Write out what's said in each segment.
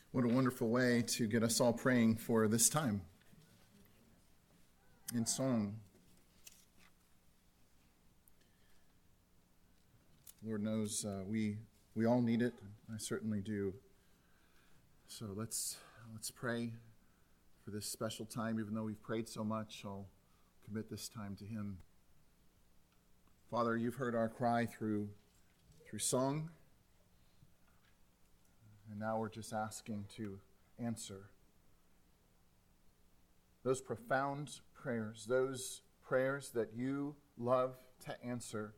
What a wonderful way to get us all praying for this time in song. Lord knows we all need it. I certainly do. So let's pray for this special time. Even though we've prayed so much, I'll commit this time to Him. Father, you've heard our cry through song. And now we're just asking to answer those profound prayers, those prayers that you love to answer.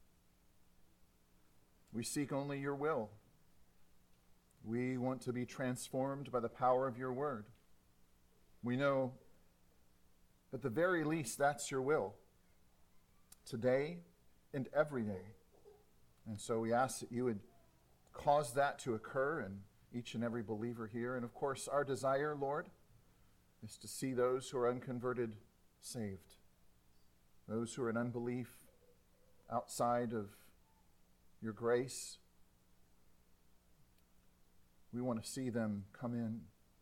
We seek only your will. We want to be transformed by the power of your word. We know at the very least that's your will, today and every day. And so we ask that you would cause that to occur in each and every believer here. And of course, our desire, Lord, is to see those who are unconverted saved, those who are in unbelief outside of your grace. We want to see them come in,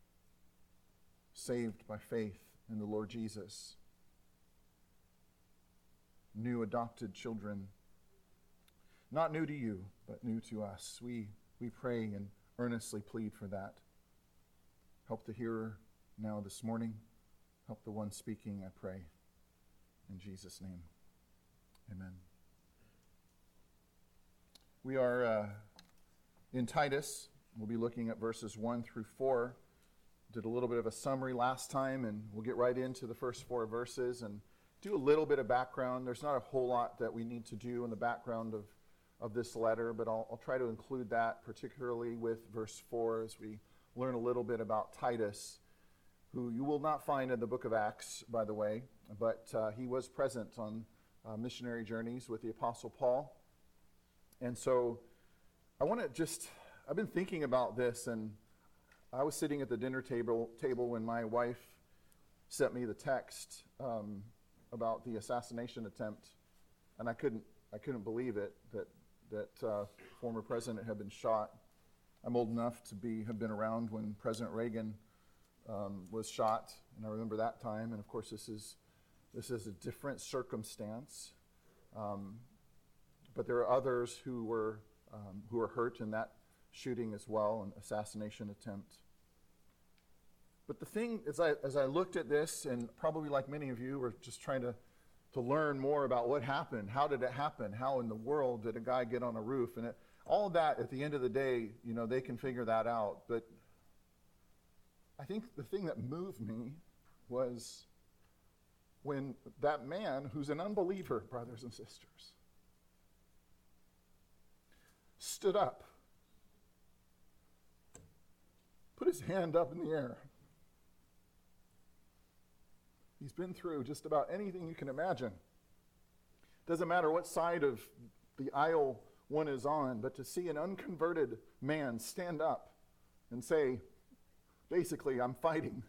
saved by faith in the Lord Jesus. New adopted children, not new to you, but new to us. We pray and earnestly plead for that. Help the hearer now this morning. Help the one speaking, I pray. In Jesus' name, amen. We are in Titus. We'll be looking at verses 1 through 4. Did a little bit of a summary last time, and we'll get right into the first 4 verses and do a little bit of background. There's not a whole lot that we need to do in the background of this letter, but I'll try to include that, particularly with verse 4, as we learn a little bit about Titus, who you will not find in the book of Acts, by the way, but he was present on missionary journeys with the Apostle Paul. And so I've been thinking about this, and I was sitting at the dinner table when my wife sent me the text about the assassination attempt, and I couldn't believe it that former president had been shot. I'm old enough to have been around when President Reagan was shot, and I remember that time. And of course, this is a different circumstance, but there are others who were hurt in that shooting as well, an assassination attempt. But the thing, as I looked at this, and probably like many of you, were just trying to learn more about what happened. How did it happen? How in the world did a guy get on a roof? And all of that, at the end of the day, they can figure that out. But I think the thing that moved me was when that man, who's an unbeliever, brothers and sisters, stood up, put his hand up in the air. He's been through just about anything you can imagine. Doesn't matter what side of the aisle one is on, but to see an unconverted man stand up and say, basically, I'm fighting.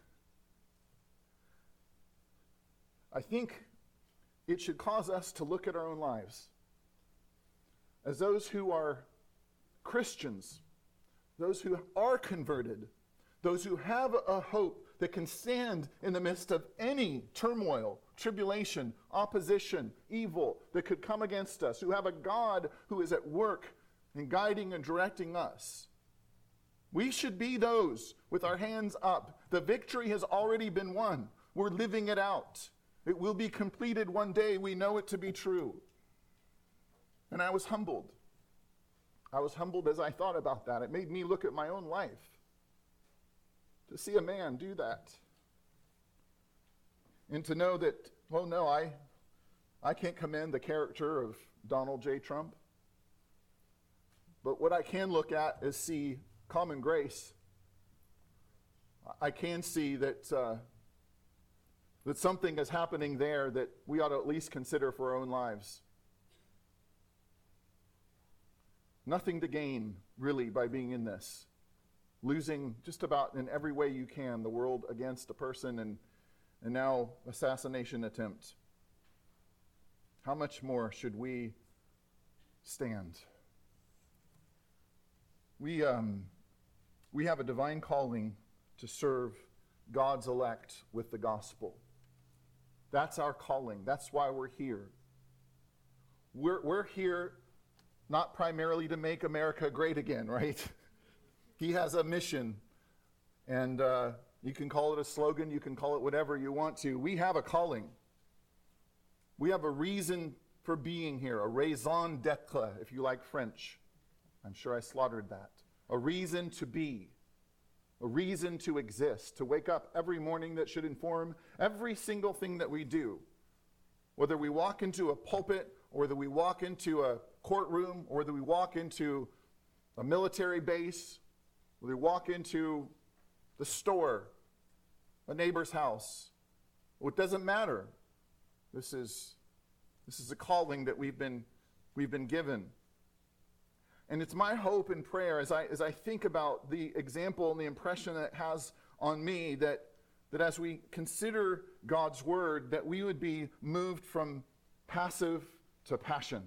I think it should cause us to look at our own lives as those who are Christians, those who are converted, those who have a hope that can stand in the midst of any turmoil, tribulation, opposition, evil that could come against us, who have a God who is at work in guiding and directing us. We should be those with our hands up. The victory has already been won. We're living it out. It will be completed one day. We know it to be true. And I was humbled. I was humbled as I thought about that. It made me look at my own life. To see a man do that. And to know that, well, no, I can't commend the character of Donald J. Trump. But what I can look at is see common grace. I can see that something is happening there that we ought to at least consider for our own lives. Nothing to gain, really, by being in this. Losing just about in every way you can, the world against a person, and now assassination attempt. How much more should we stand? We We have a divine calling to serve God's elect with the gospel. That's our calling. That's why we're here. We're here not primarily to make America great again, right? He has a mission, and you can call it a slogan, you can call it whatever you want to. We have a calling. We have a reason for being here, a raison d'etre, if you like French. I'm sure I slaughtered that. A reason to be, a reason to exist, to wake up every morning that should inform every single thing that we do. Whether we walk into a pulpit, or whether we walk into a courtroom, or whether we walk into a military base, whether we walk into the store, a neighbor's house, well, it doesn't matter. This is a calling that we've been given. And it's my hope and prayer as I think about the example and the impression that it has on me that as we consider God's word, that we would be moved from passive to passion.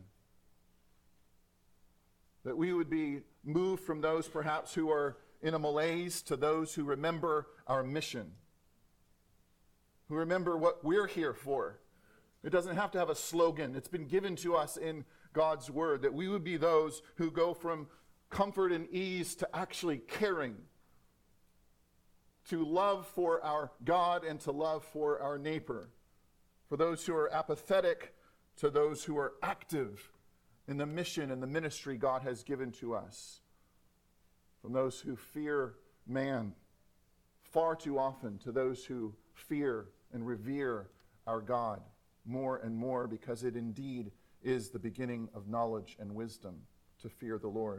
That we would be moved from those perhaps who are in a malaise to those who remember our mission, who remember what we're here for. It doesn't have to have a slogan. It's been given to us in God's word, that we would be those who go from comfort and ease to actually caring, to love for our God and to love for our neighbor, for those who are apathetic to those who are active in the mission and the ministry God has given to us, from those who fear man far too often to those who fear and revere our God more and more, because it indeed is the beginning of knowledge and wisdom to fear the Lord.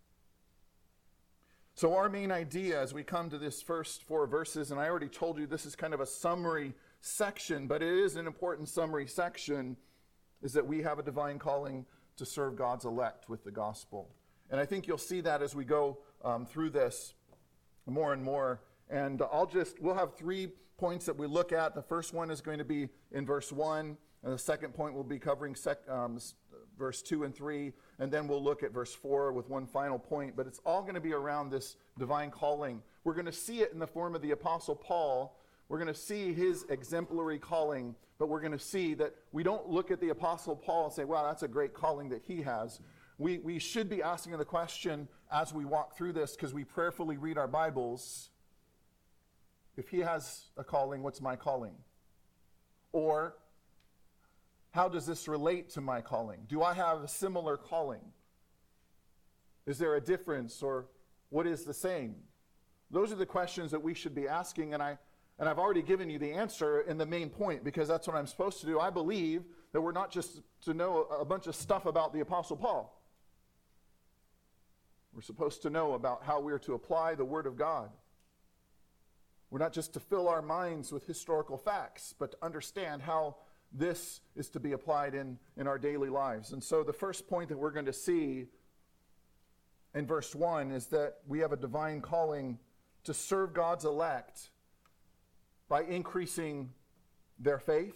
So our main idea as we come to this first 4 verses, and I already told you this is kind of a summary section, but it is an important summary section, is that we have a divine calling to serve God's elect with the gospel. And I think you'll see that as we go through this more and more. And we'll have 3 points that we look at. The first one is going to be in verse 1, and the second point will be covering verse 2 and 3, and then we'll look at verse 4 with one final point. But it's all going to be around this divine calling. We're going to see it in the form of the Apostle Paul. We're going to see his exemplary calling, but we're going to see that we don't look at the Apostle Paul and say, wow, that's a great calling that he has. We should be asking the question as we walk through this, because we prayerfully read our Bibles, if he has a calling, what's my calling? Or, how does this relate to my calling? Do I have a similar calling? Is there a difference, or what is the same? Those are the questions that we should be asking, and I've already given you the answer in the main point, because that's what I'm supposed to do. I believe that we're not just to know a bunch of stuff about the Apostle Paul. We're supposed to know about how we're to apply the Word of God. We're not just to fill our minds with historical facts, but to understand how this is to be applied in our daily lives. And so the first point that we're going to see in verse 1 is that we have a divine calling to serve God's elect by increasing their faith,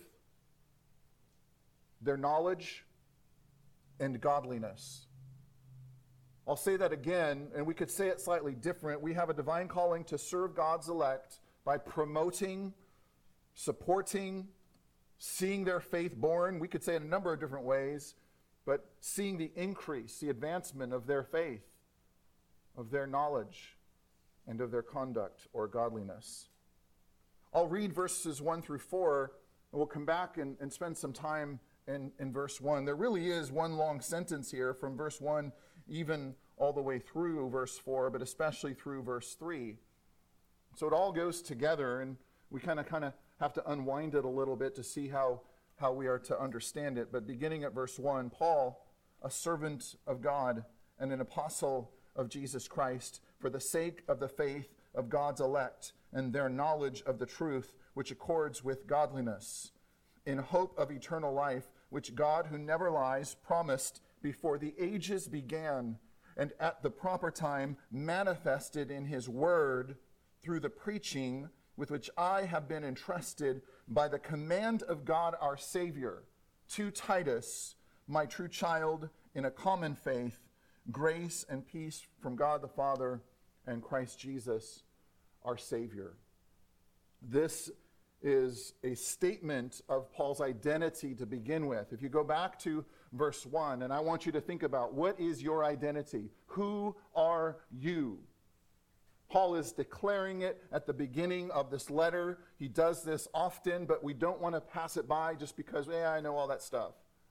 their knowledge, and godliness. I'll say that again, and we could say it slightly different. We have a divine calling to serve God's elect by promoting, supporting, seeing their faith born. We could say it in a number of different ways, but seeing the increase, the advancement of their faith, of their knowledge, and of their conduct or godliness. I'll read verses 1 through 4, and we'll come back and spend some time in verse 1. There really is one long sentence here from verse 1 even all the way through verse 4, but especially through verse 3. So it all goes together, and we kind of have to unwind it a little bit to see how we are to understand it. But beginning at verse 1, Paul, a servant of God and an apostle of Jesus Christ, for the sake of the faith of God's elect and their knowledge of the truth, which accords with godliness, in hope of eternal life, which God, who never lies, promised before the ages began, and at the proper time manifested in his word through the preaching with which I have been entrusted by the command of God our Savior, to Titus, my true child in a common faith, grace and peace from God the Father and Christ Jesus, our Savior. This is a statement of Paul's identity to begin with. If you go back to verse 1, and I want you to think about, what is your identity? Who are you? Paul is declaring it at the beginning of this letter. He does this often, but we don't want to pass it by just because, I know all that stuff.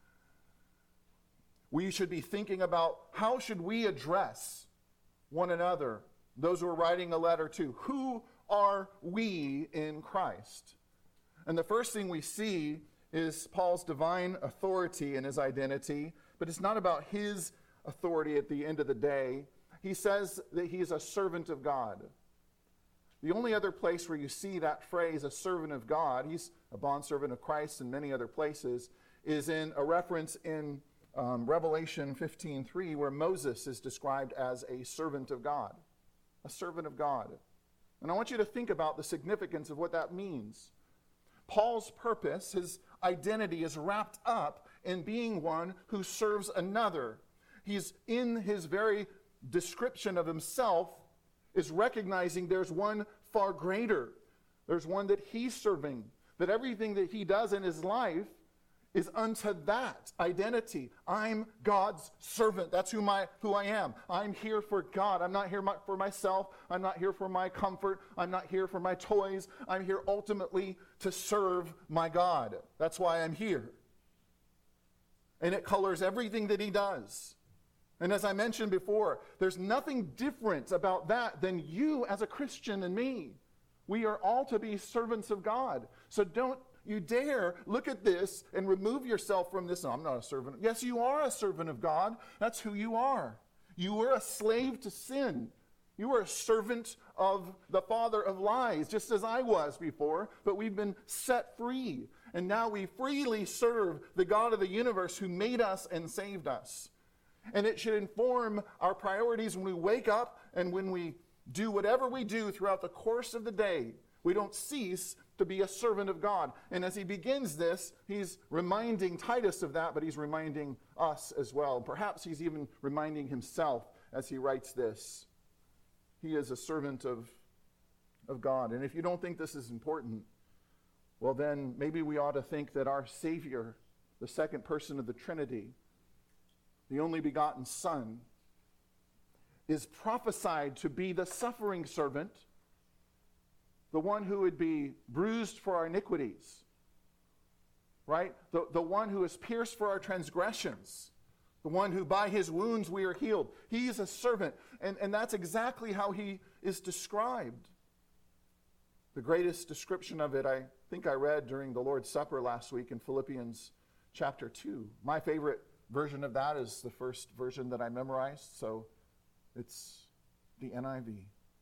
We should be thinking about, how should we address one another, those we're writing a letter to? Who are we in Christ? And the first thing we see is Paul's divine authority and his identity, but it's not about his authority at the end of the day. He says that he is a servant of God. The only other place where you see that phrase, a servant of God, he's a bondservant of Christ in many other places, is in a reference in Revelation 15:3, where Moses is described as a servant of God. A servant of God. And I want you to think about the significance of what that means. Paul's purpose, his identity, is wrapped up in being one who serves another. He's in his very description of himself is recognizing there's one far greater. There's one that he's serving. That everything that he does in his life is unto that identity. I'm God's servant. That's who I am. I'm here for God. I'm not here for myself. I'm not here for my comfort. I'm not here for my toys. I'm here ultimately to serve my God. That's why I'm here. And it colors everything that he does. And as I mentioned before, there's nothing different about that than you as a Christian and me. We are all to be servants of God. So don't you dare look at this and remove yourself from this. No, I'm not a servant. Yes, you are a servant of God. That's who you are. You were a slave to sin. You were a servant of the father of lies, just as I was before, but we've been set free. And now we freely serve the God of the universe who made us and saved us. And it should inform our priorities when we wake up and when we do whatever we do throughout the course of the day. We don't cease to be a servant of God. And as he begins this, he's reminding Titus of that, but he's reminding us as well. Perhaps he's even reminding himself as he writes this. He is a servant of God. And if you don't think this is important, well then maybe we ought to think that our Savior, the second person of the Trinity, the only begotten Son, is prophesied to be the suffering servant, the one who would be bruised for our iniquities, right? The one who is pierced for our transgressions, the one who by his wounds we are healed. He is a servant, and that's exactly how he is described. The greatest description of it, I think I read during the Lord's Supper last week in Philippians chapter 2. My favorite version of that is the first version that I memorized, so it's the NIV.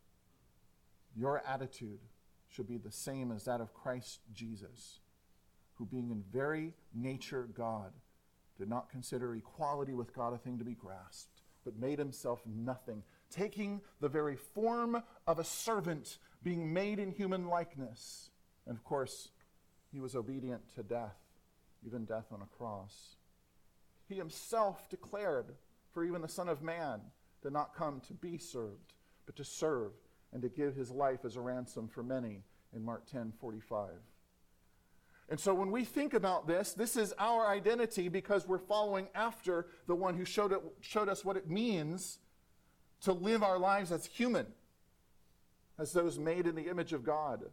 Your attitude should be the same as that of Christ Jesus, who being in very nature God, did not consider equality with God a thing to be grasped, but made himself nothing, taking the very form of a servant, being made in human likeness. And of course, he was obedient to death, even death on a cross. He himself declared, for even the Son of Man did not come to be served, but to serve and to give his life as a ransom for many in Mark 10:45. And so when we think about this is our identity because we're following after the one who showed us what it means to live our lives as human, as those made in the image of God.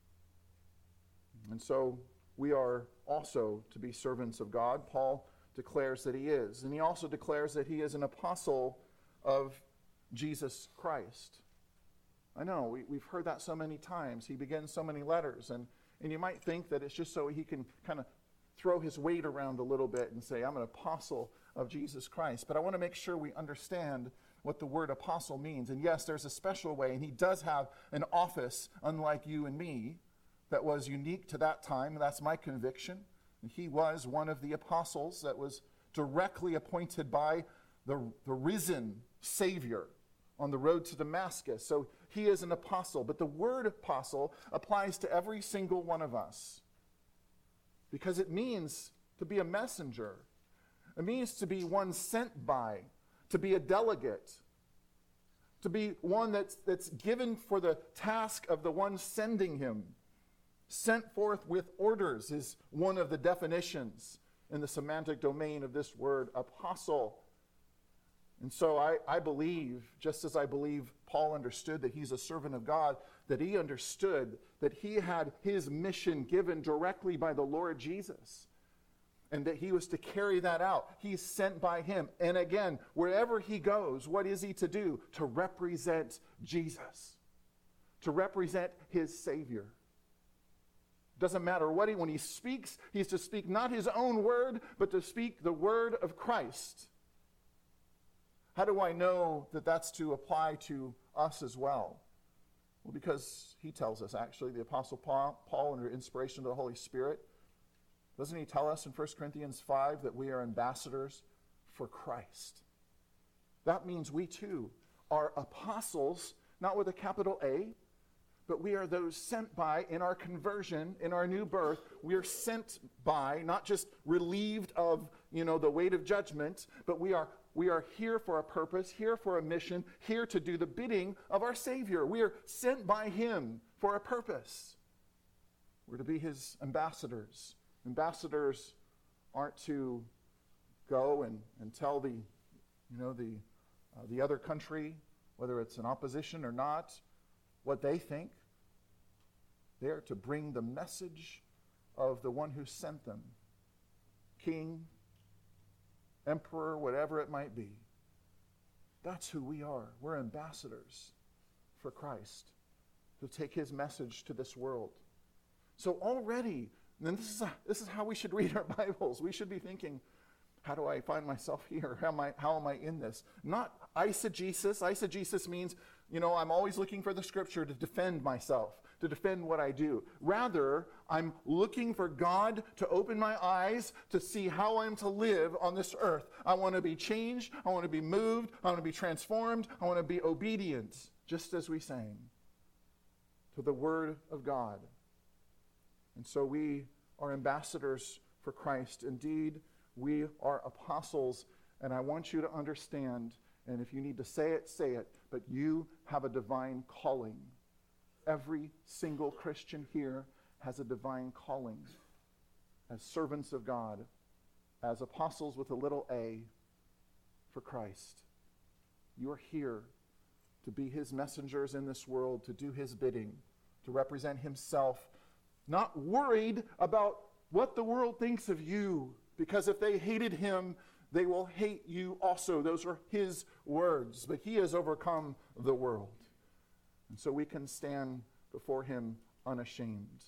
And so we are also to be servants of God. Paul declares that he is. And he also declares that he is an apostle of Jesus Christ. I know, we've heard that so many times. He begins so many letters, and you might think that it's just so he can kind of throw his weight around a little bit and say, I'm an apostle of Jesus Christ. But I want to make sure we understand what the word apostle means. And yes, there's a special way, and he does have an office, unlike you and me, that was unique to that time. That's my conviction. And he was one of the apostles that was directly appointed by the risen Savior on the road to Damascus. So he is an apostle. But the word apostle applies to every single one of us because it means to be a messenger. It means to be one sent by, to be a delegate. to be one that's given for the task of the one sending him. Sent forth with orders is one of the definitions in the semantic domain of this word apostle. And so I believe, just as I believe Paul understood that he's a servant of God, that he understood that he had his mission given directly by the Lord Jesus, and that he was to carry that out. He's sent by him. And again, wherever he goes, what is he to do? To represent Jesus, to represent his Savior. Doesn't matter what when he speaks, he's to speak not his own word, but to speak the word of Christ. How do I know that that's to apply to us as well? Well, because he tells us, actually, the Apostle Paul, under inspiration of the Holy Spirit, doesn't he tell us in 1 Corinthians 5 that we are ambassadors for Christ? That means we too are apostles, not with a capital A, but we are those sent by, in our conversion, in our new birth, we are sent by, not just relieved of, the weight of judgment, but we are here for a purpose, here for a mission, here to do the bidding of our Savior. We are sent by him for a purpose. We're to be his ambassadors. Ambassadors aren't to go and tell the other country, whether it's in opposition or not, what they think. They are to bring the message of the one who sent them. King, emperor, whatever it might be. That's who we are. We're ambassadors for Christ to take his message to this world. So already, and this is how we should read our Bibles. We should be thinking, how do I find myself here? How am I in this? Not eisegesis. Eisegesis means, I'm always looking for the scripture to defend myself, to defend what I do. Rather, I'm looking for God to open my eyes to see how I'm to live on this earth. I want to be changed. I want to be moved. I want to be transformed. I want to be obedient, just as we sang, to the word of God. And so we are ambassadors for Christ. Indeed, we are apostles, and I want you to understand, and if you need to say it, but you have a divine calling. Every single Christian here has a divine calling as servants of God, as apostles with a little a for Christ. You are here to be his messengers in this world, to do his bidding, to represent himself, not worried about what the world thinks of you, because if they hated him, they will hate you also. Those are his words. But he has overcome the world. And so we can stand before him unashamed.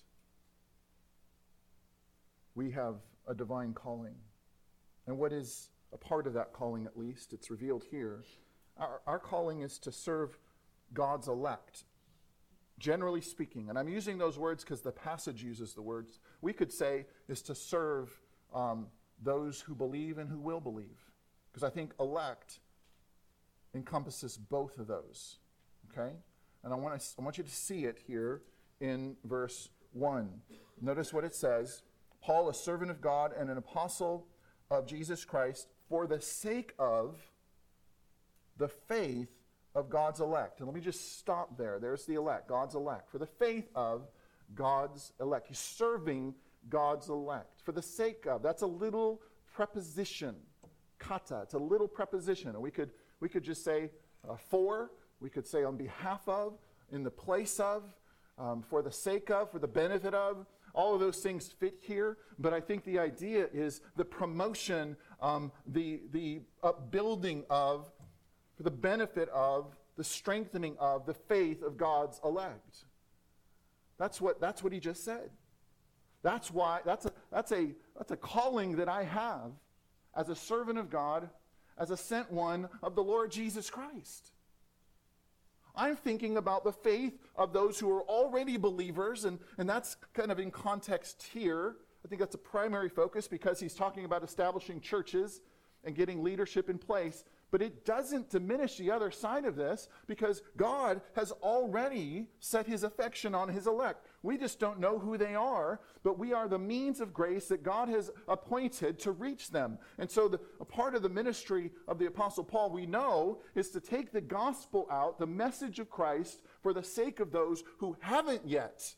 We have a divine calling. And what is a part of that calling, at least? It's revealed here. Our calling is to serve God's elect. Generally speaking, and I'm using those words because the passage uses the words, we could say is to serve those who believe and who will believe. Because I think elect encompasses both of those. Okay? And I want you to see it here in verse 1. Notice what it says. Paul, a servant of God and an apostle of Jesus Christ, for the sake of the faith of God's elect. And let me just stop there. There's the elect, God's elect. For the faith of God's elect. He's serving God's elect. For the sake of. That's a little preposition. Kata. It's a little preposition. And we could just say for. We could say on behalf of, in the place of, for the sake of, for the benefit of. All of those things fit here, but I think the idea is the promotion, the upbuilding of, for the benefit of, the strengthening of the faith of God's elect. That's what he just said. That's a calling that I have as a servant of God, as a sent one of the Lord Jesus Christ. I'm thinking about the faith of those who are already believers, and that's kind of in context here. I think that's a primary focus because he's talking about establishing churches and getting leadership in place. But it doesn't diminish the other side of this, because God has already set his affection on his elect. We just don't know who they are, but we are the means of grace that God has appointed to reach them. And so a part of the ministry of the Apostle Paul, we know, is to take the gospel out, the message of Christ, for the sake of those who haven't yet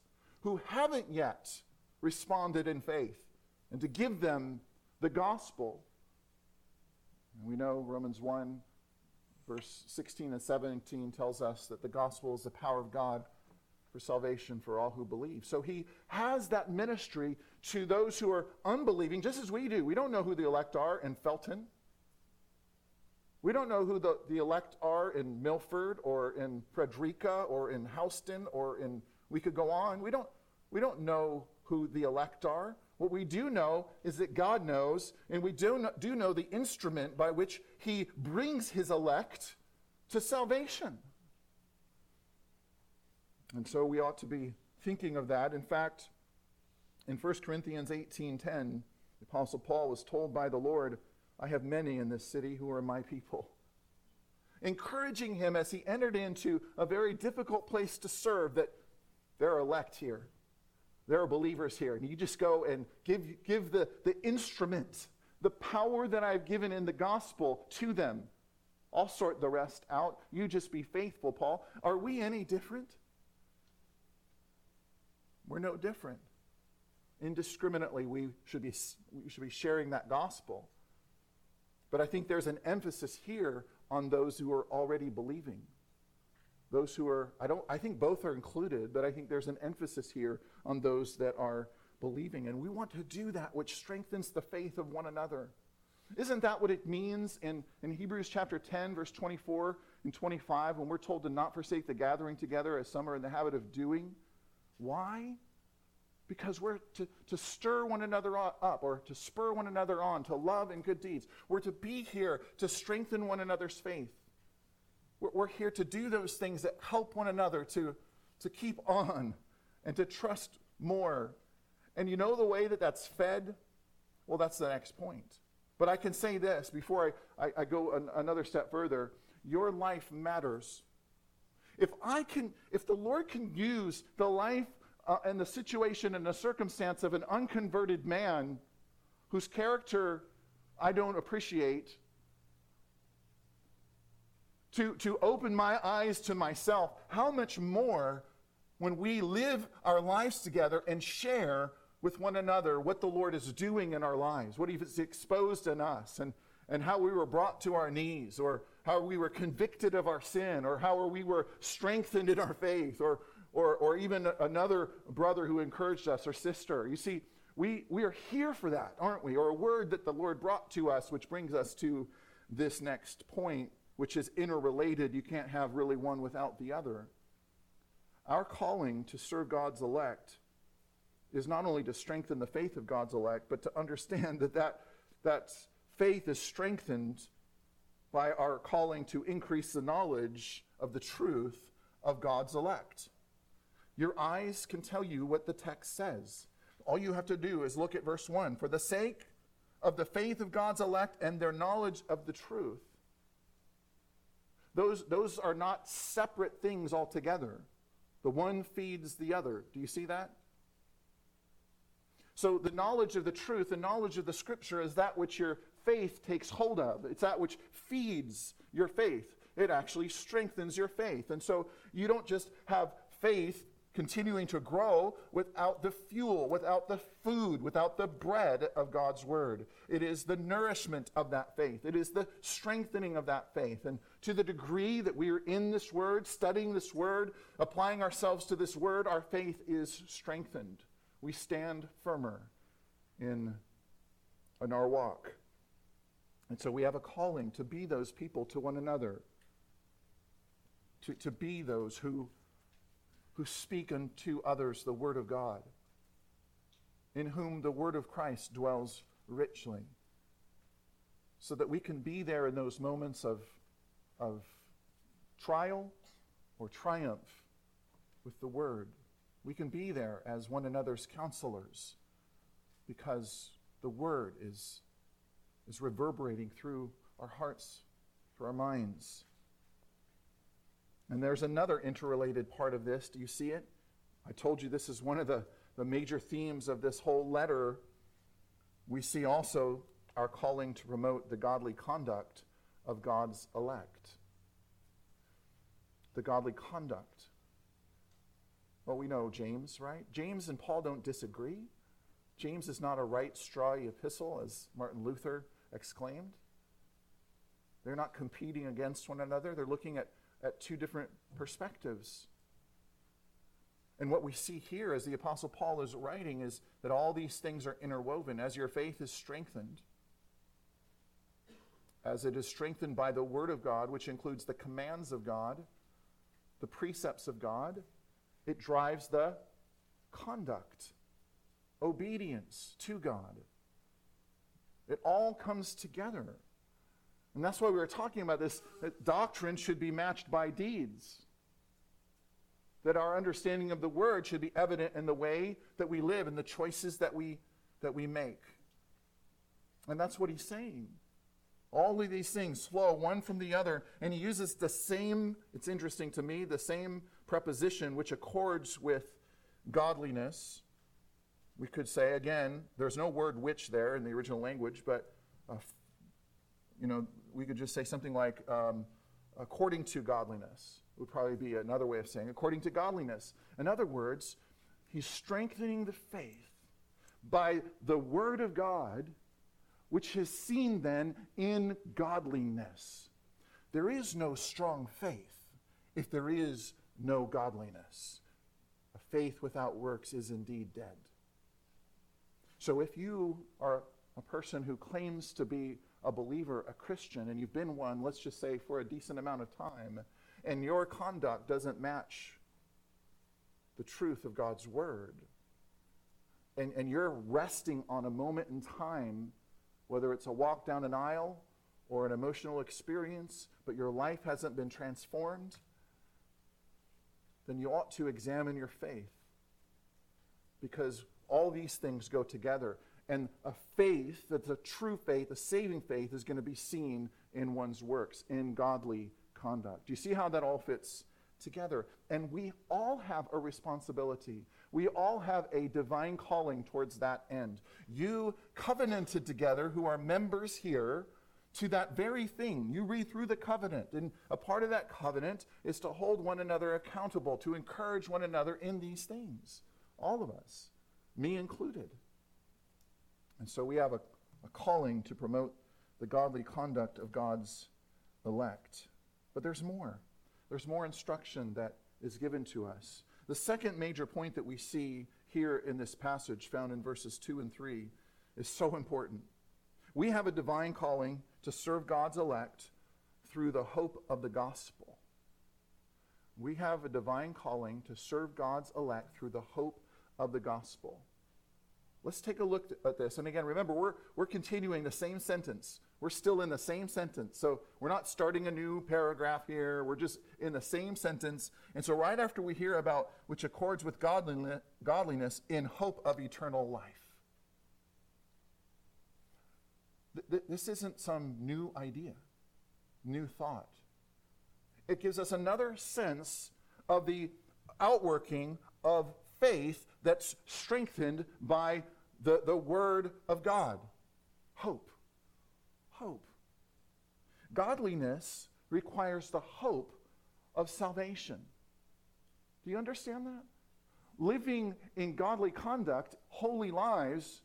responded in faith, and to give them the gospel. And we know Romans 1, verse 16 and 17 tells us that the gospel is the power of God for salvation for all who believe. So he has that ministry to those who are unbelieving, just as we do. We don't know who the elect are in Felton. We don't know who the elect are in Milford or in Frederica or in Houston or in, we could go on. We don't know who the elect are. What we do know is that God knows, and we do know the instrument by which he brings his elect to salvation. And so we ought to be thinking of that. In fact, in 1 Corinthians 18:10, the Apostle Paul was told by the Lord, I have many in this city who are my people. Encouraging him as he entered into a very difficult place to serve, that there are elect here. There are believers here. And you just go and give the instrument, the power that I've given in the gospel to them. I'll sort the rest out. You just be faithful, Paul. Are we any different? We're no different. Indiscriminately, we should be sharing that gospel. But I think there's an emphasis here on those who are already believing. Those who are, I think both are included, but I think there's an emphasis here on those that are believing. And we want to do that which strengthens the faith of one another. Isn't that what it means in Hebrews chapter 10, verse 24 and 25, when we're told to not forsake the gathering together as some are in the habit of doing? Why? Because we're to stir one another up, or to spur one another on to love and good deeds. We're to be here to strengthen one another's faith. We're here to do those things that help one another to keep on and to trust more. And you know the way that that's fed? Well, that's the next point. But I can say this before I go another step further. Your life matters. If the Lord can use the life and the situation and the circumstance of an unconverted man whose character I don't appreciate, to open my eyes to myself, how much more when we live our lives together and share with one another what the Lord is doing in our lives, what he's exposed in us, and how we were brought to our knees, or how we were convicted of our sin, or how we were strengthened in our faith, or even another brother who encouraged us, or sister. You see, we are here for that, aren't we? Or a word that the Lord brought to us, which brings us to this next point, which is interrelated. You can't have really one without the other. Our calling to serve God's elect is not only to strengthen the faith of God's elect, but to understand that faith is strengthened by our calling to increase the knowledge of the truth of God's elect. Your eyes can tell you what the text says. All you have to do is look at verse 1. For the sake of the faith of God's elect and their knowledge of the truth. Those are not separate things altogether. The one feeds the other. Do you see that? So the knowledge of the truth, the knowledge of the scripture is that which your faith takes hold of. It's that which feeds your faith. It actually strengthens your faith. And so you don't just have faith continuing to grow without the fuel, without the food, without the bread of God's word. It is the nourishment of that faith. It is the strengthening of that faith. And to the degree that we are in this word, studying this word, applying ourselves to this word, our faith is strengthened. We stand firmer in our walk. And so we have a calling to be those people to one another, to be those who speak unto others the word of God, in whom the word of Christ dwells richly, so that we can be there in those moments of trial or triumph with the word. We can be there as one another's counselors, because the word is reverberating through our hearts for our minds. And there's another interrelated part of this. Do you see it? I told you this is one of the major themes of this whole letter. We see also our calling to promote the godly conduct of God's elect. The godly conduct. Well, we know James, right? James and Paul don't disagree. James is not a right strawy epistle, as Martin Luther exclaimed. They're not competing against one another. They're looking at two different perspectives. And what we see here as the Apostle Paul is writing is that all these things are interwoven. As your faith is strengthened, as it is strengthened by the Word of God, which includes the commands of God, the precepts of God, it drives the conduct, obedience to God. It all comes together. And that's why we were talking about this, that doctrine should be matched by deeds. That our understanding of the Word should be evident in the way that we live and the choices that we make. And that's what he's saying. All of these things flow one from the other, and he uses the same, it's interesting to me, the same preposition which accords with godliness. We could say, again, there's no word which there in the original language, but we could just say something like according to godliness would probably be another way of saying according to godliness. In other words, he's strengthening the faith by the Word of God, which is seen then in godliness. There is no strong faith if there is no godliness. A faith without works is indeed dead. So if you are a person who claims to be a believer, a Christian, and you've been one, let's just say for a decent amount of time, and your conduct doesn't match the truth of God's Word, and you're resting on a moment in time, whether it's a walk down an aisle or an emotional experience, but your life hasn't been transformed, then you ought to examine your faith. Because all these things go together. And a faith that's a true faith, a saving faith, is going to be seen in one's works, in godly conduct. Do you see how that all fits together? And we all have a responsibility. We all have a divine calling towards that end. You covenanted together, who are members here, to that very thing. You read through the covenant, and a part of that covenant is to hold one another accountable, to encourage one another in these things. All of us, me included. And so we have a calling to promote the godly conduct of God's elect. But there's more. There's more instruction that is given to us. The second major point that we see here in this passage, found in verses 2 and 3, is so important. We have a divine calling to serve God's elect through the hope of the gospel. We have a divine calling to serve God's elect through the hope of the gospel. Let's take a look at this. And again, remember, we're continuing the same sentence. We're still in the same sentence. So we're not starting a new paragraph here. We're just in the same sentence. And so right after we hear about which accords with godliness in hope of eternal life. This isn't some new idea, new thought. It gives us another sense of the outworking of faith that's strengthened by the Word of God. Hope. Hope. Godliness requires the hope of salvation. Do you understand that? Living in godly conduct, holy lives,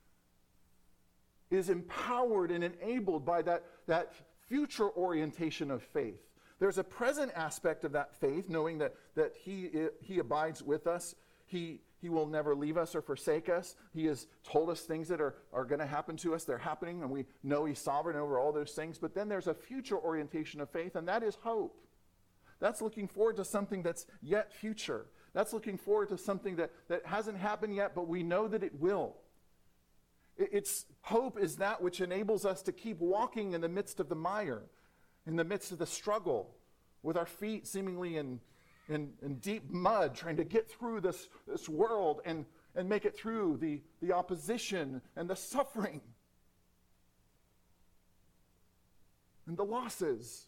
is empowered and enabled by that future orientation of faith. There's a present aspect of that faith, knowing that He abides with us. He will never leave us or forsake us. He has told us things that are going to happen to us. They're happening, and we know He's sovereign over all those things. But then there's a future orientation of faith, and that is hope. That's looking forward to something that's yet future. That's looking forward to something that hasn't happened yet, but we know that it will. It's hope is that which enables us to keep walking in the midst of the mire, in the midst of the struggle, with our feet seemingly in deep mud, trying to get through this world and make it through the opposition and the suffering. and the losses.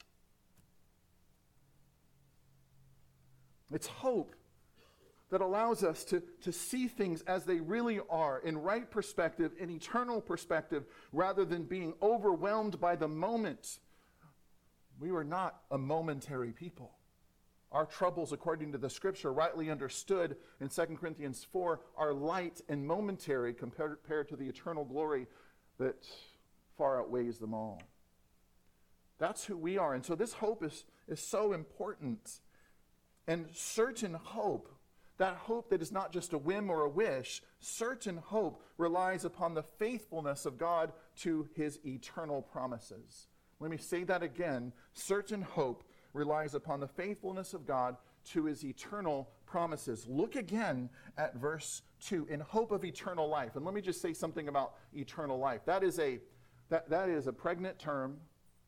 It's hope that allows us to see things as they really are, in right perspective, in eternal perspective, rather than being overwhelmed by the moment. We were not a momentary people. Our troubles, according to the Scripture, rightly understood in 2 Corinthians 4, are light and momentary compared to the eternal glory that far outweighs them all. That's who we are. And so this hope is so important. And certain hope, that hope that is not just a whim or a wish, certain hope relies upon the faithfulness of God to his eternal promises. Let me say that again. Certain hope relies upon the faithfulness of God to his eternal promises. Look again at verse 2, in hope of eternal life. And let me just say something about eternal life. That is a pregnant term.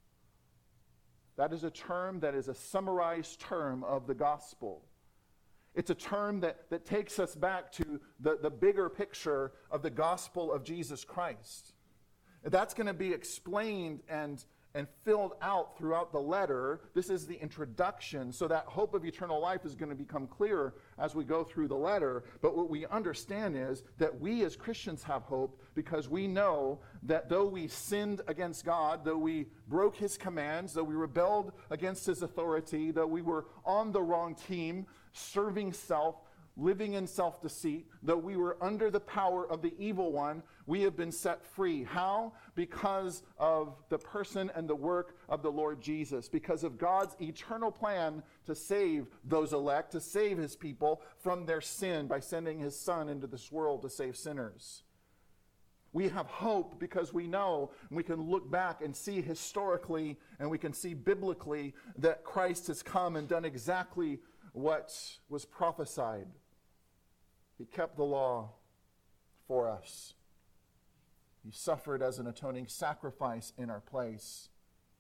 That is a term that is a summarized term of the gospel. It's a term that takes us back to the bigger picture of the gospel of Jesus Christ. That's going to be explained and filled out throughout the letter. This is the introduction, so that hope of eternal life is going to become clearer as we go through the letter. But what we understand is that we as Christians have hope because we know that though we sinned against God, though we broke his commands, though we rebelled against his authority, though we were on the wrong team, serving self, living in self-deceit, though we were under the power of the evil one, we have been set free. How? Because of the person and the work of the Lord Jesus. Because of God's eternal plan to save those elect, to save his people from their sin by sending his Son into this world to save sinners. We have hope because we know, and we can look back and see historically, and we can see biblically that Christ has come and done exactly what was prophesied. He kept the law for us. He suffered as an atoning sacrifice in our place.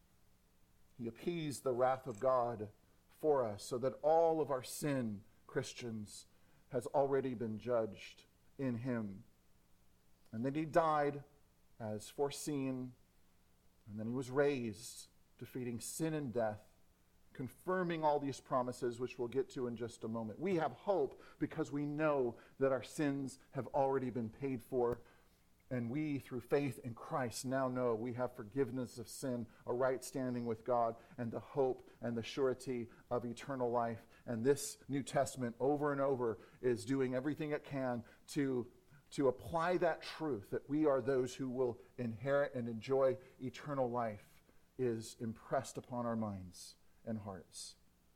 He appeased the wrath of God for us so that all of our sin, Christians, has already been judged in him. And then he died as foreseen, and then he was raised, defeating sin and death, confirming all these promises, which we'll get to in just a moment. We have hope because we know that our sins have already been paid for, and we, through faith in Christ, now know we have forgiveness of sin, a right standing with God, and the hope and the surety of eternal life. And this New Testament, over and over, is doing everything it can to apply that truth, that we are those who will inherit and enjoy eternal life, is impressed upon our minds and hearts.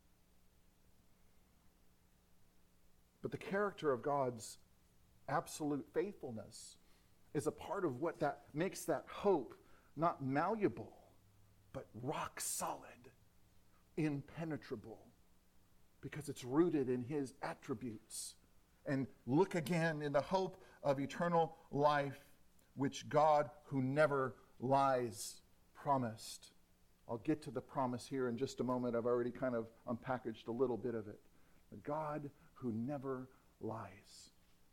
But the character of God's absolute faithfulness is a part of what that makes that hope not malleable, but rock solid, impenetrable, because it's rooted in his attributes. And look again in the hope of eternal life, which God, who never lies, promised. I'll get to the promise here in just a moment. I've already kind of unpackaged a little bit of it. The God who never lies.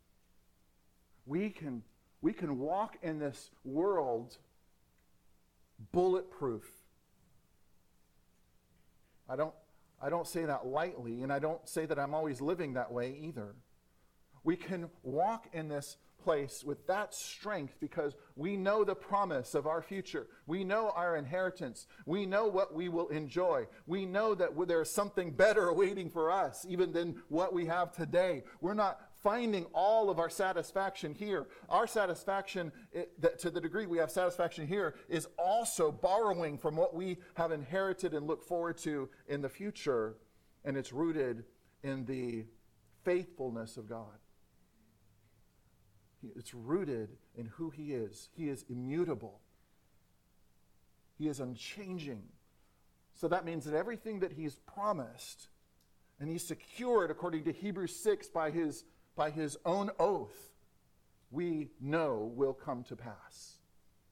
We can walk in this world bulletproof. I don't say that lightly, and I don't say that I'm always living that way either. We can walk in this place with that strength because we know the promise of our future. We know our inheritance. We know what we will enjoy. We know that there's something better awaiting for us even than what we have today. We're not finding all of our satisfaction here. Our satisfaction, to the degree we have satisfaction here, is also borrowing from what we have inherited and look forward to in the future, and it's rooted in the faithfulness of God. It's rooted in who he is. He is immutable. He is unchanging. So that means that everything that he's promised, and he's secured according to Hebrews 6 by his own oath, we know will come to pass.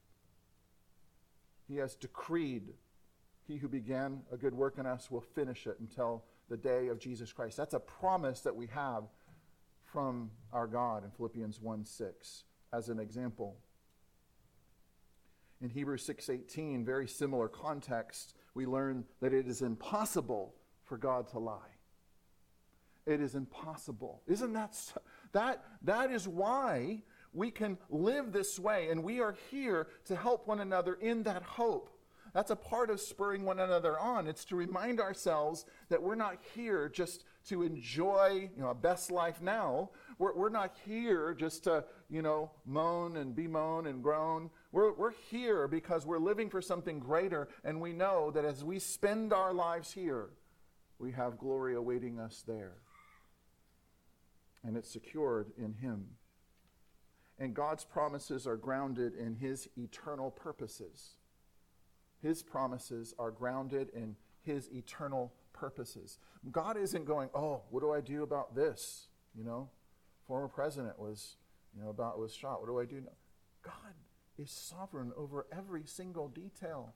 He has decreed, he who began a good work in us will finish it until the day of Jesus Christ. That's a promise that we have from our God in Philippians 1:6 as an example. In Hebrews 6:18, very similar context, we learn that it is impossible for God to lie. It is impossible. Isn't that is why we can live this way, and we are here to help one another in that hope. That's a part of spurring one another on. It's to remind ourselves that we're not here just to enjoy, a best life now. We're not here just to, moan and bemoan and groan. We're here because we're living for something greater, and we know that as we spend our lives here, we have glory awaiting us there. And it's secured in Him. And God's promises are grounded in His eternal purposes. His promises are grounded in His eternal purposes. God isn't going, what do I do about this? Former president was shot. What do I do now? God is sovereign over every single detail.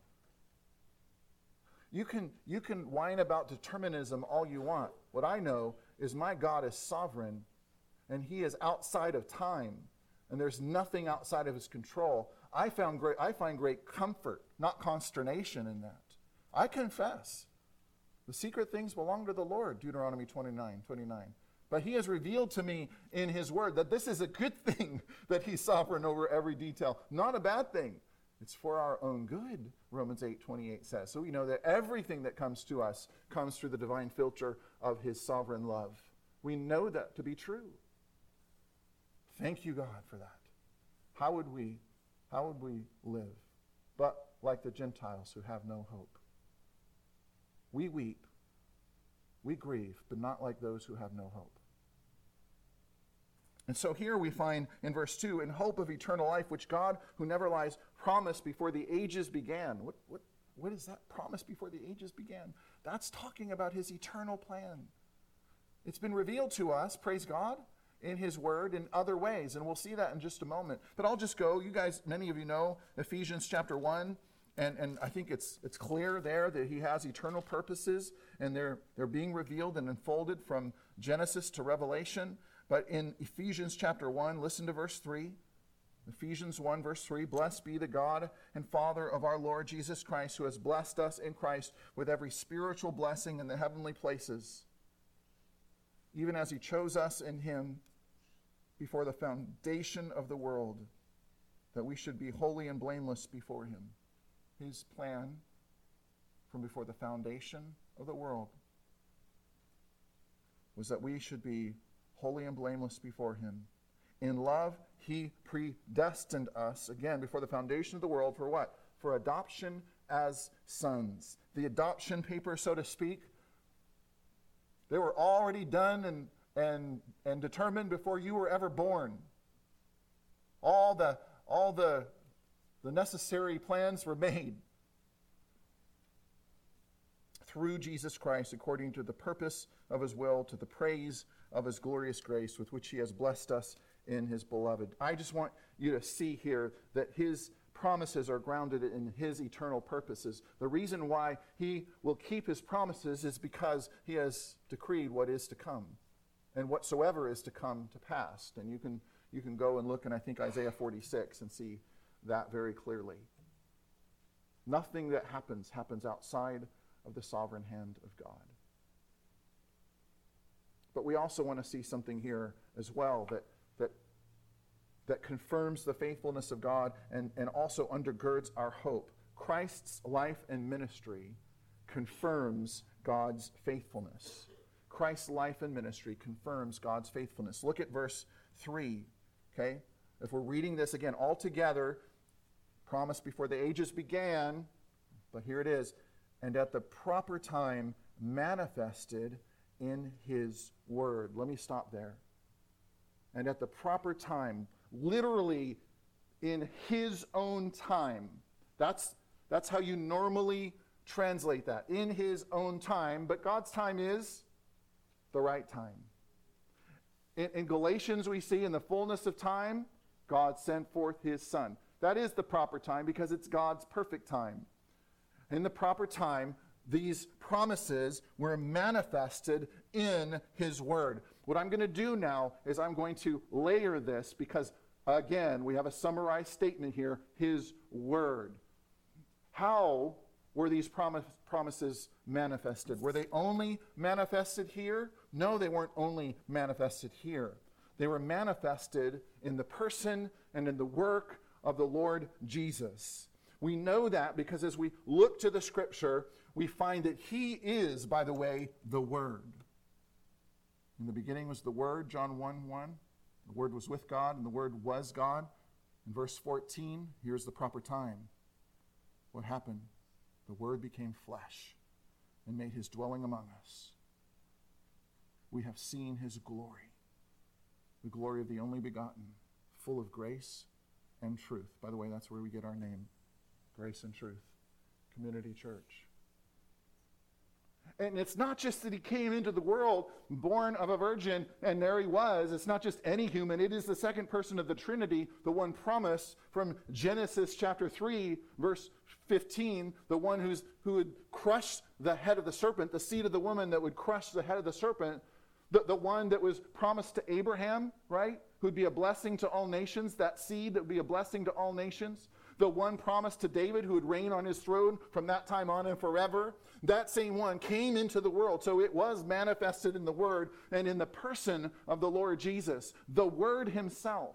You can whine about determinism all you want. What I know is my God is sovereign, and He is outside of time, and there's nothing outside of His control. I find great comfort, not consternation in that. I confess the secret things belong to the Lord, Deuteronomy 29:29. But He has revealed to me in His word that this is a good thing, that He's sovereign over every detail, not a bad thing. It's for our own good, Romans 8:28 says. So we know that everything that comes to us comes through the divine filter of His sovereign love. We know that to be true. Thank you, God, for that. How would we live? But like the Gentiles who have no hope. We weep, we grieve, but not like those who have no hope. And so here we find in verse 2, in hope of eternal life, which God, who never lies, promised before the ages began. What is that promise before the ages began? That's talking about His eternal plan. It's been revealed to us, praise God, in His word in other ways, and we'll see that in just a moment. But I'll just go. You guys, many of you know Ephesians chapter 1, and I think it's clear there that He has eternal purposes, and they're being revealed and unfolded from Genesis to Revelation. But in Ephesians chapter 1, listen to verse 3. Ephesians 1 verse 3, blessed be the God and Father of our Lord Jesus Christ, who has blessed us in Christ with every spiritual blessing in the heavenly places, even as He chose us in Him before the foundation of the world, that we should be holy and blameless before Him. His plan from before the foundation of the world was that we should be holy and blameless before Him. In love, He predestined us, again, before the foundation of the world, for what? For adoption as sons. The adoption papers, so to speak, they were already done and determined before you were ever born. All the necessary plans were made through Jesus Christ, according to the purpose of His will, to the praise of His glorious grace, with which He has blessed us in His beloved. I just want you to see here that His promises are grounded in His eternal purposes. The reason why He will keep His promises is because He has decreed what is to come, and whatsoever is to come to pass. And you can go and look in, I think, Isaiah 46 and see that very clearly. Nothing that happens outside of the sovereign hand of God. But we also want to see something here as well that confirms the faithfulness of God and also undergirds our hope. Christ's life and ministry confirms God's faithfulness. Christ's life and ministry confirms God's faithfulness. Look at verse 3, okay? If we're reading this again all together, promised before the ages began, but here it is, and at the proper time manifested in His word. Let me stop there. And at the proper time, literally in His own time. That's how you normally translate that. In His own time, but God's time is the right time. In Galatians we see in the fullness of time, God sent forth His Son. That is the proper time because it's God's perfect time. In the proper time, these promises were manifested in His word. What I'm going to do now is I'm going to layer this because Again, we have a summarized statement here, his word. How were these promises manifested? Were they only manifested here? No, they weren't only manifested here. They were manifested in the person and in the work of the Lord Jesus. We know that because as we look to the scripture, we find that he is, by the way, the Word. In the beginning was the Word, John 1:1. The Word was with God, and the Word was God. In verse 14, here's the proper time. What happened? The Word became flesh and made his dwelling among us. We have seen his glory, the glory of the only begotten, full of grace and truth. By the way, that's where we get our name, Grace and Truth Community Church. And it's not just that he came into the world born of a virgin and there he was. It's not just any human. It is the second person of the Trinity, the one promised from Genesis chapter 3, verse 15, the one who would crush the head of the serpent, the seed of the woman that would crush the head of the serpent, the one that was promised to Abraham, right? Who would be a blessing to all nations, that seed that would be a blessing to all nations. The one promised to David who would reign on his throne from that time on and forever. That same one came into the world. So it was manifested in the Word and in the person of the Lord Jesus, the Word himself.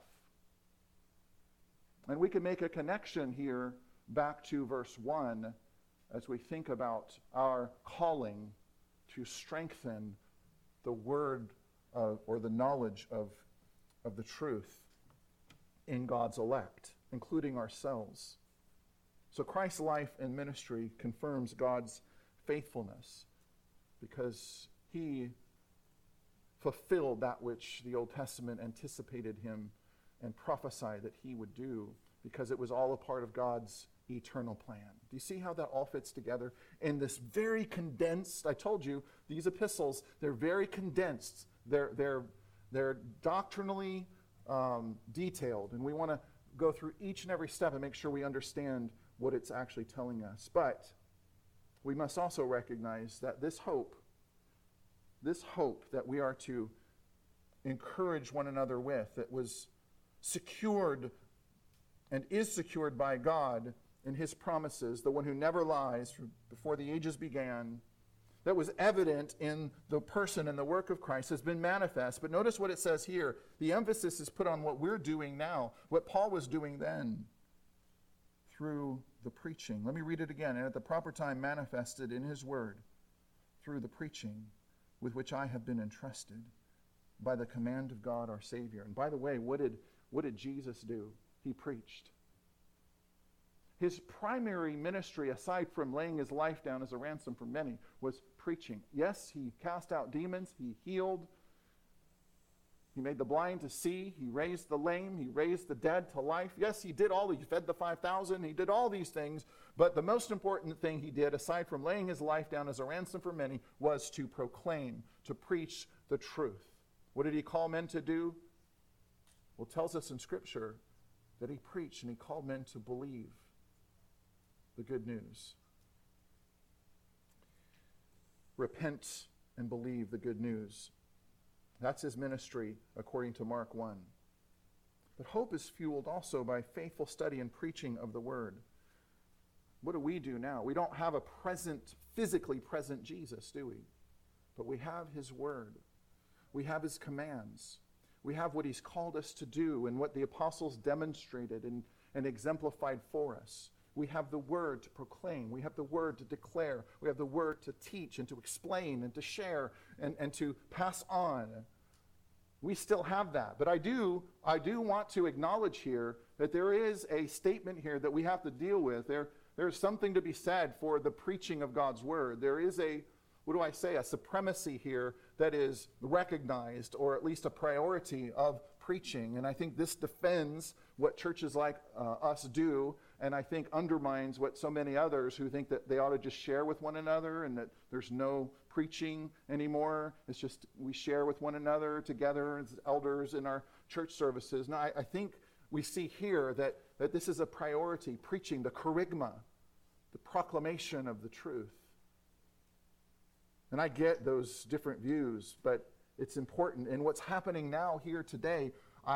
And we can make a connection here back to verse 1 as we think about our calling to strengthen the word or the knowledge of the truth in God's elect, including ourselves. So Christ's life and ministry confirms God's faithfulness because he fulfilled that which the Old Testament anticipated him and prophesied that he would do, because it was all a part of God's eternal plan. Do you see how that all fits together in this very condensed? I told you these epistles, they're very condensed. They're doctrinally detailed, and we want to go through each and every step and make sure we understand what it's actually telling us. But we must also recognize that this hope that we are to encourage one another with, that was secured and is secured by God in his promises, the one who never lies before the ages began, that was evident in the person and the work of Christ, has been manifest. But notice what it says here. The emphasis is put on what we're doing now, what Paul was doing then through the preaching. Let me read it again. And at the proper time manifested in his word through the preaching with which I have been entrusted by the command of God our Savior. And by the way, what did Jesus do? He preached. His primary ministry, aside from laying his life down as a ransom for many, was preaching. Yes, he cast out demons, he healed, he made the blind to see, he raised the lame, he raised the dead to life. Yes, he fed the 5,000, he did all these things, but the most important thing he did, aside from laying his life down as a ransom for many, was to proclaim, to preach the truth. What did he call men to do? Well, it tells us in Scripture that he preached and he called men to believe the good news. Repent and believe the good news. That's his ministry according to Mark 1. But hope is fueled also by faithful study and preaching of the word. What do we do now? We don't have a physically present Jesus, do we? But we have his word. We have his commands. We have what he's called us to do and what the apostles demonstrated and exemplified for us. We have the word to proclaim. We have the word to declare. We have the word to teach and to explain and to share and to pass on. We still have that. But I do want to acknowledge here that there is a statement here that we have to deal with. There's something to be said for the preaching of God's word. There is a supremacy here that is recognized, or at least a priority of preaching. And I think this defends what churches like us do, and I think undermines what so many others who think that they ought to just share with one another and that there's no preaching anymore. It's just we share with one another together as elders in our church services. Now, I think we see here that this is a priority, preaching, the kerygma, the proclamation of the truth. And I get those different views, but it's important. And what's happening now here today, I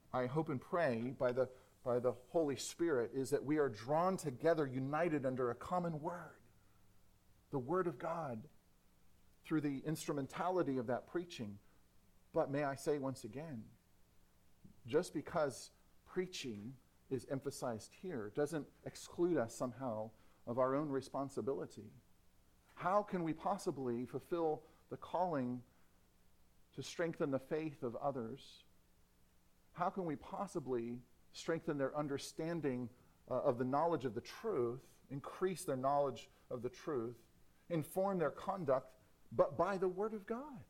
I hope and pray by the Holy Spirit, is that we are drawn together, united under a common word, the Word of God, through the instrumentality of that preaching. But may I say once again, just because preaching is emphasized here doesn't exclude us somehow of our own responsibility. How can we possibly fulfill the calling to strengthen the faith of others? How can we possibly strengthen their understanding of the knowledge of the truth, increase their knowledge of the truth, inform their conduct, but by the Word of God?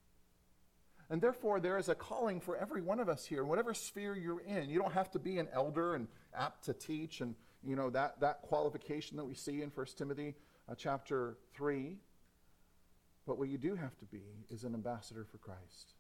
And therefore, there is a calling for every one of us here, whatever sphere you're in. You don't have to be an elder and apt to teach, and that qualification that we see in 1 Timothy chapter 3. But what you do have to be is an ambassador for Christ.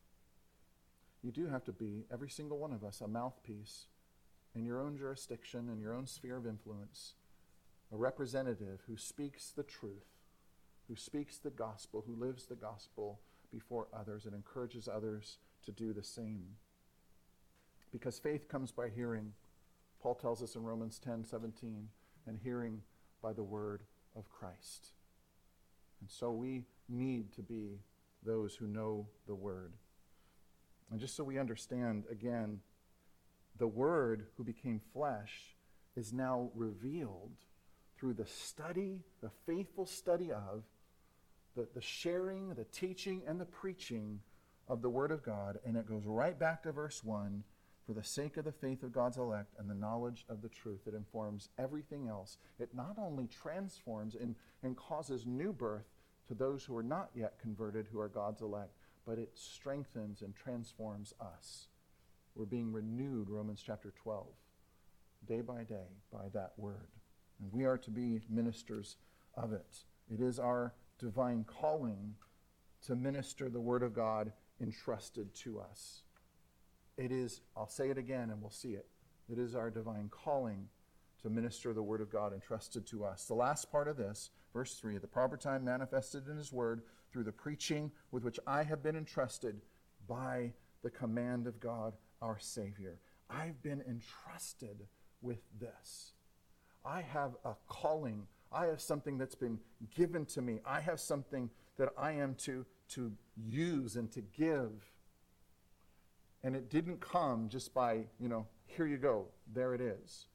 You do have to be, every single one of us, a mouthpiece in your own jurisdiction, in your own sphere of influence, a representative who speaks the truth, who speaks the gospel, who lives the gospel before others and encourages others to do the same. Because faith comes by hearing, Paul tells us in Romans 10:17, and hearing by the word of Christ. And so we need to be those who know the word. And just so we understand, again, the Word who became flesh is now revealed through the study, the faithful study of, the sharing, the teaching, and the preaching of the Word of God. And it goes right back to verse 1, for the sake of the faith of God's elect and the knowledge of the truth. It informs everything else. It not only transforms and causes new birth to those who are not yet converted, who are God's elect, but it strengthens and transforms us. We're being renewed, Romans chapter 12, day by day by that word. And we are to be ministers of it. It is our divine calling to minister the word of God entrusted to us. It is, I'll say it again and we'll see it. It is our divine calling to minister the word of God entrusted to us. The last part of this, verse 3, at the proper time manifested in his word through the preaching with which I have been entrusted by the command of God, our Savior. I've been entrusted with this. I have a calling. I have something that's been given to me. I have something that I am to use and to give. And it didn't come just by, here you go, there it is.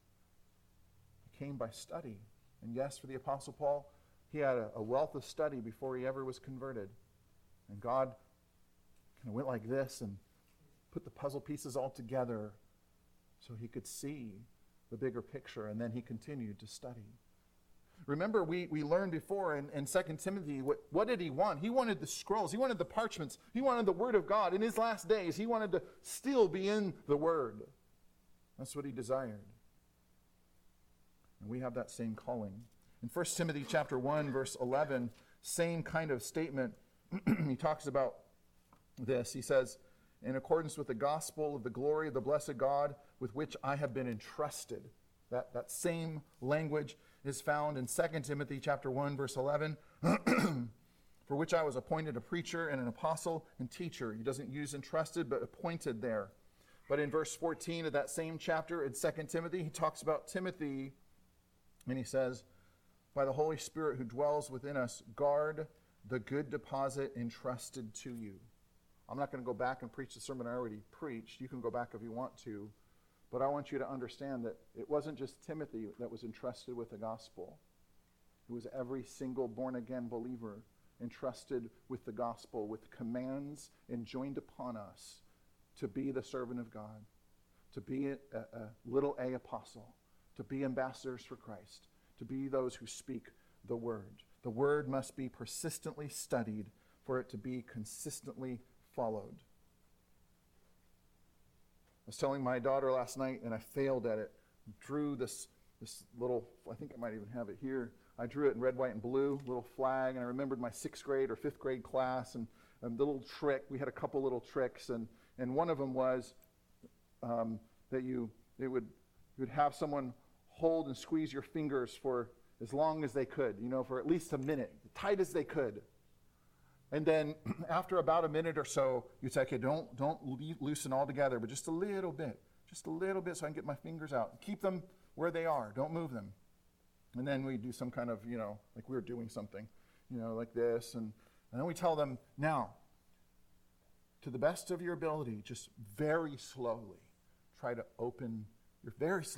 It came by study. And yes, for the Apostle Paul, he had a wealth of study before he ever was converted. And God kind of went like this and put the puzzle pieces all together so he could see the bigger picture, and then he continued to study. Remember, we learned before in 2 Timothy, what did he want? He wanted the scrolls. He wanted the parchments. He wanted the Word of God. In his last days, he wanted to still be in the Word. That's what he desired. And we have that same calling. In 1 Timothy chapter 1, verse 11, same kind of statement. He talks about this. He says, in accordance with the gospel of the glory of the blessed God with which I have been entrusted. That same language is found in 2 Timothy chapter 1, verse 11, for which I was appointed a preacher and an apostle and teacher. He doesn't use entrusted, but appointed there. But in verse 14 of that same chapter in 2 Timothy, he talks about Timothy, and he says, by the Holy Spirit who dwells within us, guard the good deposit entrusted to you. I'm not going to go back and preach the sermon I already preached. You can go back if you want to. But I want you to understand that it wasn't just Timothy that was entrusted with the gospel. It was every single born-again believer entrusted with the gospel, with commands enjoined upon us to be the servant of God, to be a little a apostle, to be ambassadors for Christ, to be those who speak the word. The word must be persistently studied for it to be consistently followed. I was telling my daughter last night, and I failed at it. Drew this little, I think I might even have it here. I drew it in red, white, and blue, little flag, and I remembered my 6th grade or 5th grade class, and the little trick. We had a couple little tricks, and one of them was that you would have someone hold and squeeze your fingers for as long as they could, for at least a minute, tight as they could. And then after about a minute or so, you say, okay, don't loosen all together, but just a little bit so I can get my fingers out. Keep them where they are. Don't move them. And then we do some kind of, like we were doing something, like this. And then we tell them, now, to the best of your ability, just very slowly, try to open your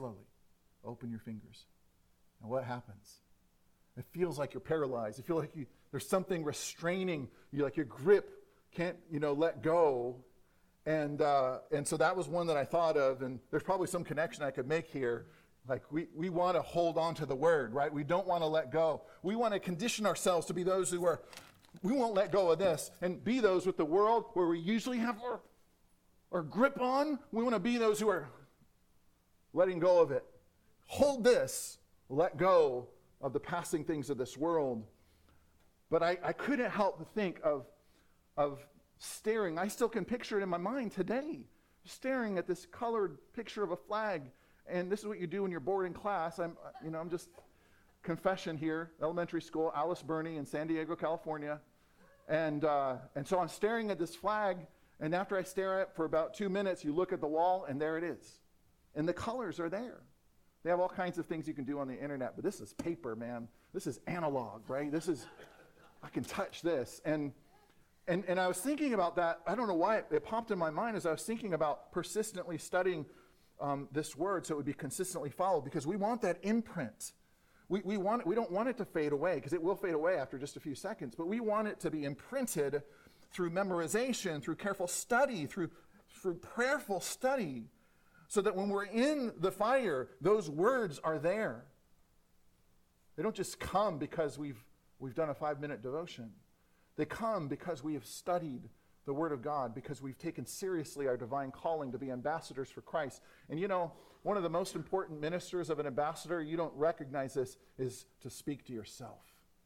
fingers. And what happens? It feels like you're paralyzed. You feel like there's something restraining you, like your grip can't, let go. And so that was one that I thought of, and there's probably some connection I could make here. Like we want to hold on to the word, right? We don't want to let go. We want to condition ourselves to be those we won't let go of this and be those with the world where we usually have our grip on. We want to be those who are letting go of it. Hold this, let go of the passing things of this world. But I couldn't help but think of staring. I still can picture it in my mind today, staring at this colored picture of a flag. And this is what you do when you're bored in class. I'm just confession here, elementary school, Alice Burney in San Diego, California. And so I'm staring at this flag, and after I stare at it for about 2 minutes, you look at the wall, and there it is. And the colors are there. They have all kinds of things you can do on the internet, but this is paper, man. This is analog, right? I can touch this. And I was thinking about that. I don't know why it popped in my mind as I was thinking about persistently studying this word so it would be consistently followed, because we want that imprint. We don't want it to fade away, because it will fade away after just a few seconds, but we want it to be imprinted through memorization, through careful study, through prayerful study, so that when we're in the fire, those words are there. They don't just come because we've done a 5-minute devotion. They come because we have studied the Word of God, because we've taken seriously our divine calling to be ambassadors for Christ. And one of the most important ministers of an ambassador, you don't recognize this, is to speak to yourself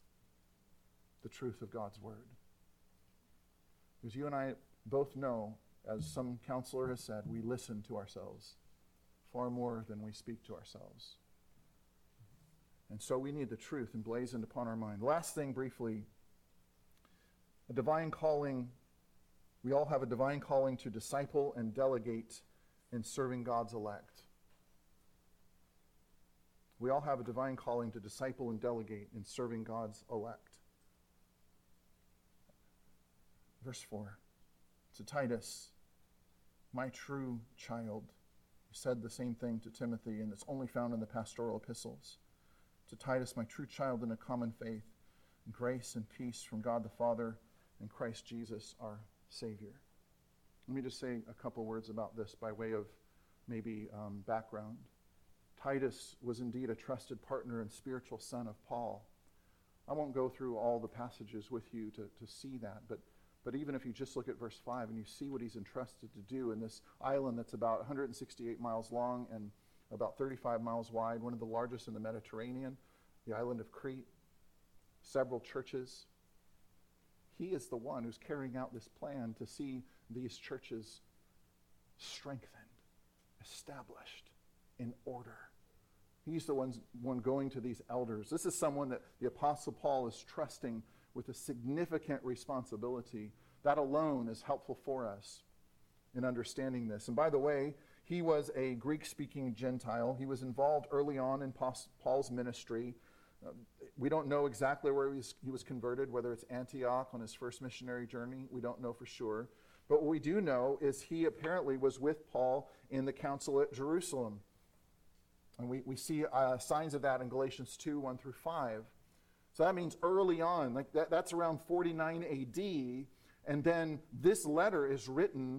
the truth of God's Word. Because you and I both know, as some counselor has said, we listen to ourselves far more than we speak to ourselves. And so we need the truth emblazoned upon our mind. Last thing briefly, a divine calling. We all have a divine calling to disciple and delegate in serving God's elect. We all have a divine calling to disciple and delegate in serving God's elect. Verse 4, to Titus, my true child. He said the same thing to Timothy, and it's only found in the pastoral epistles. To Titus, my true child in a common faith, grace and peace from God the Father and Christ Jesus our Savior. Let me just say a couple words about this by way of maybe background. Titus was indeed a trusted partner and spiritual son of Paul. I won't go through all the passages with you to see that, but even if you just look at verse 5 and you see what he's entrusted to do in this island that's about 168 miles long and about 35 miles wide, one of the largest in the Mediterranean, the island of Crete, several churches. He is the one who's carrying out this plan to see these churches strengthened, established, in order. He's the one going to these elders. This is someone that the Apostle Paul is trusting with a significant responsibility. That alone is helpful for us in understanding this. And by the way, he was a Greek-speaking Gentile. He was involved early on in Paul's ministry. We don't know exactly where he was converted, whether it's Antioch on his first missionary journey. We don't know for sure. But what we do know is he apparently was with Paul in the council at Jerusalem. And we see signs of that in Galatians 2, 1 through 5. So that means early on, like that's around 49 AD. And then this letter is written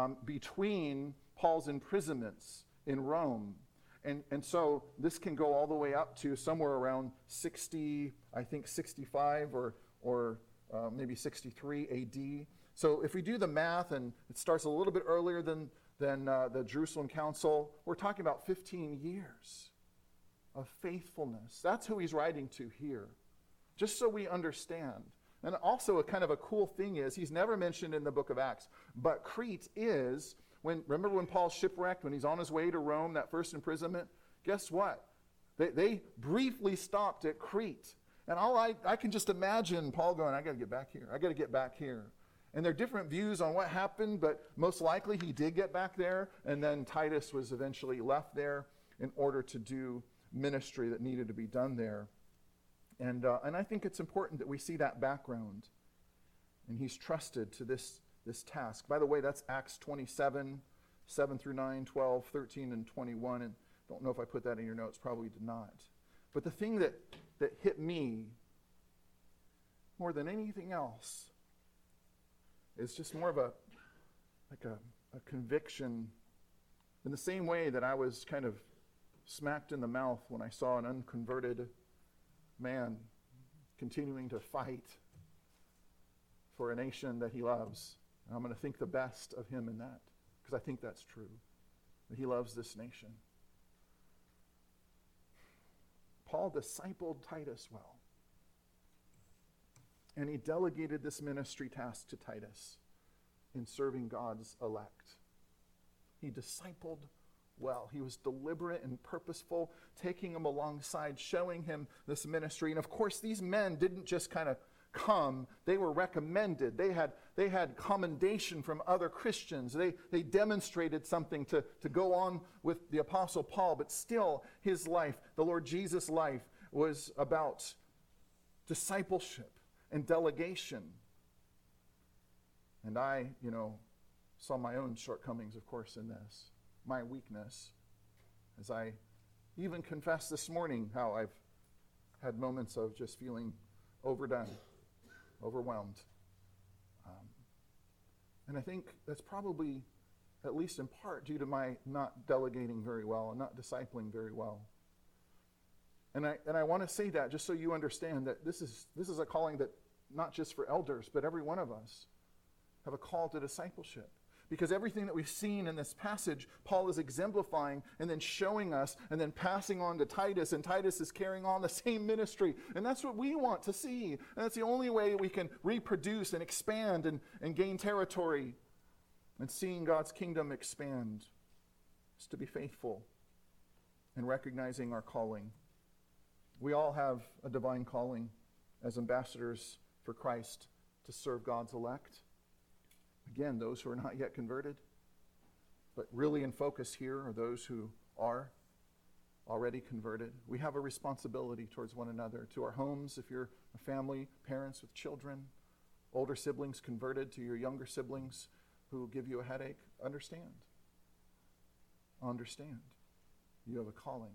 between Paul's imprisonments in Rome. And so this can go all the way up to somewhere around 60, I think 65 or maybe 63 AD. So if we do the math, and it starts a little bit earlier than the Jerusalem Council, we're talking about 15 years of faithfulness. That's who he's writing to here, just so we understand. And also a kind of a cool thing is, he's never mentioned in the book of Acts, but Crete is, remember when Paul's shipwrecked, when he's on his way to Rome, that first imprisonment? Guess what? They briefly stopped at Crete. And I can just imagine Paul going, I got to get back here. I got to get back here. And there are different views on what happened, but most likely he did get back there, and then Titus was eventually left there in order to do ministry that needed to be done there. And I think it's important that we see that background. And he's trusted to this task. By the way, that's Acts 27, 7 through 9, 12, 13, and 21. And I don't know if I put that in your notes. Probably did not. But the thing that hit me more than anything else is just more of a conviction, in the same way that I was kind of smacked in the mouth when I saw an unconverted man continuing to fight for a nation that he loves. And I'm going to think the best of him in that, because I think that's true, that he loves this nation. Paul discipled Titus well. And he delegated this ministry task to Titus in serving God's elect. He discipled well. He was deliberate and purposeful, taking him alongside, showing him this ministry. And of course, these men didn't just kind of come. They were recommended. They had commendation from other Christians. They demonstrated something to go on with the Apostle Paul. But still, his life, the Lord Jesus' life, was about discipleship and delegation. And I, saw my own shortcomings, of course, in this. My weakness. As I even confessed this morning how I've had moments of just feeling overdone, overwhelmed. And I think that's probably, at least in part, due to my not delegating very well and not discipling very well. And I want to say that just so you understand that this is a calling that not just for elders, but every one of us have a call to discipleship. Because everything that we've seen in this passage, Paul is exemplifying and then showing us and then passing on to Titus, and Titus is carrying on the same ministry. And that's what we want to see. And that's the only way we can reproduce and expand and gain territory. And seeing God's kingdom expand is to be faithful and recognizing our calling. We all have a divine calling as ambassadors for Christ to serve God's elect. Again, those who are not yet converted. But really in focus here are those who are already converted. We have a responsibility towards one another, to our homes, if you're a family, parents with children, older siblings converted, to your younger siblings who give you a headache. Understand. You have a calling.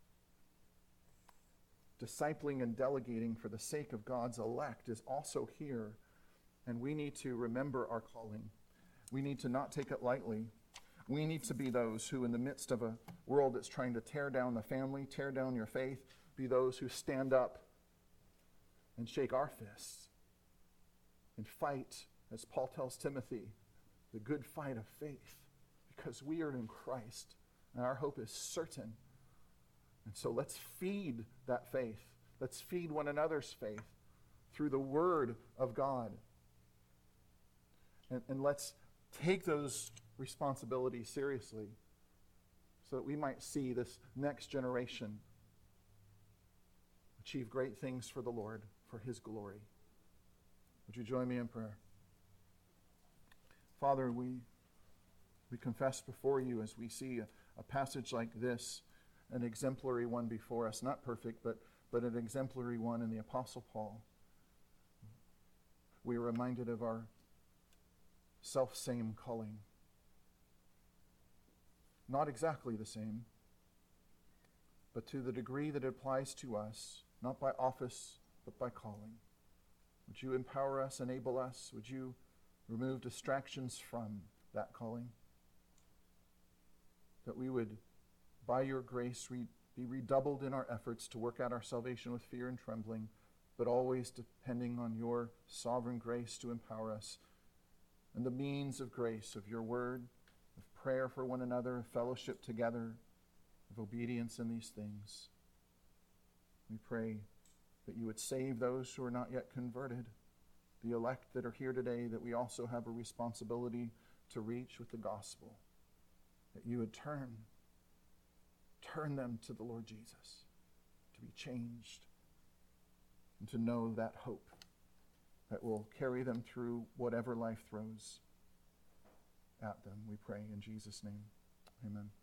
Discipling and delegating for the sake of God's elect is also here. And we need to remember our calling. We need to not take it lightly. We need to be those who, in the midst of a world that's trying to tear down the family, tear down your faith, be those who stand up and shake our fists and fight, as Paul tells Timothy, the good fight of faith, because we are in Christ and our hope is certain. And so let's feed that faith. Let's feed one another's faith through the Word of God. And let's take those responsibilities seriously so that we might see this next generation achieve great things for the Lord, for His glory. Would you join me in prayer? Father, we confess before you as we see a passage like this, an exemplary one before us, not perfect, but an exemplary one in the Apostle Paul. We are reminded of our self-same calling. Not exactly the same, but to the degree that it applies to us, not by office, but by calling. Would you empower us, enable us? Would you remove distractions from that calling? That we would, by your grace, be redoubled in our efforts to work out our salvation with fear and trembling, but always depending on your sovereign grace to empower us, and the means of grace, of your word, of prayer for one another, of fellowship together, of obedience in these things. We pray that you would save those who are not yet converted, the elect that are here today, that we also have a responsibility to reach with the gospel, that you would turn them to the Lord Jesus, to be changed. and to know that hope that will carry them through whatever life throws at them. We pray in Jesus' name. Amen.